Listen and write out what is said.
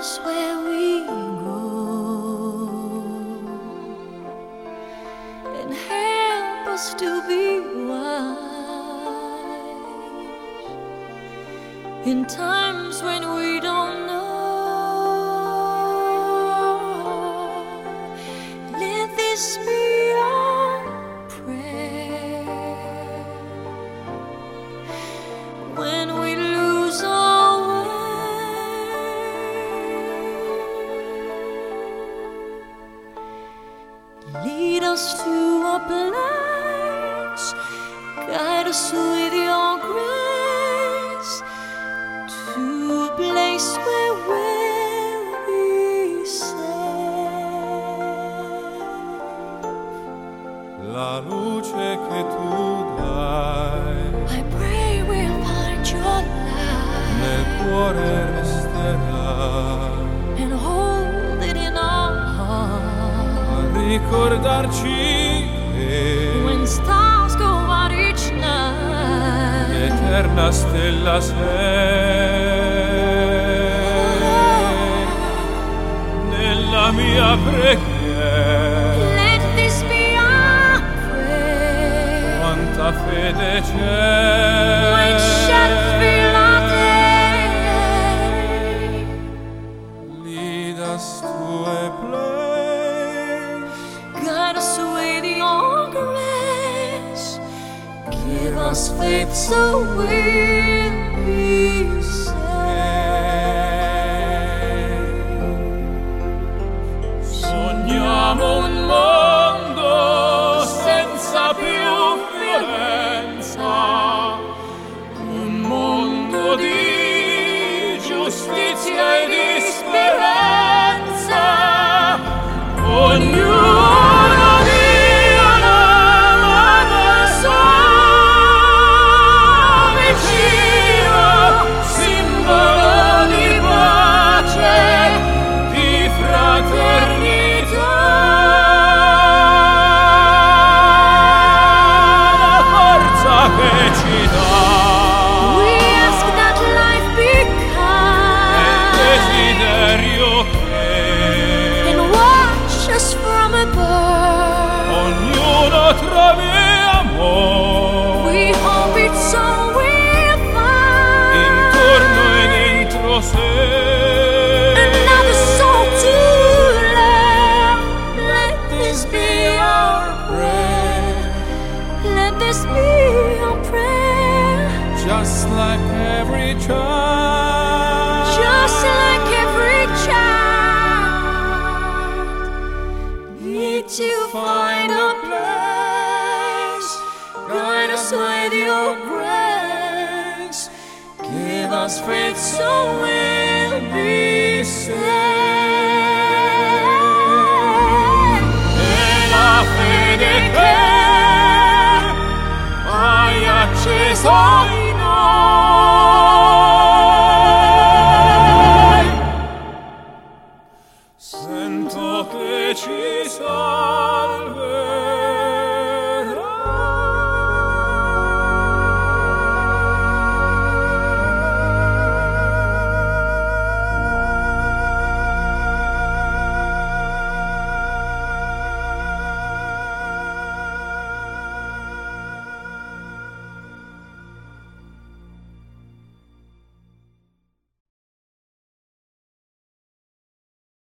place where we go and help us to be wise in times when we don't know. Let this be our prayer when we lose our way. Lead us to a place, guide us with your grace, to a place where we'll be safe. La luce che tu dai I pray we'll find your light nel cuore resterà, and hold it in our heart. a ricordarci che When stars go out each night, l'eterna stella sei nella mia preghiera. let this be our prayer. Quanta fede c'è When shadows fill our day, lead us to a place, guide us with your grace. Give us faith so we'll be safe. sogniamo un mondo senza più violenza, un mondo di giustizia e di speranza. Ognuno dia la sua vicino, simbolo di pace, di fraternità. La forza che ci dà We ask that life be è il kind desiderio che and watch us from above. ognuno trovi amore We hope it's all we'll find. intorno e dentro sé. Another soul to love. Let this be our prayer. Let this be our prayer. Just like every child, Just like every child, need to find a place. Guide us with your grace. Give us faith so we'll be safe. e la fede che hai acceso in noi, sento che ci salverà.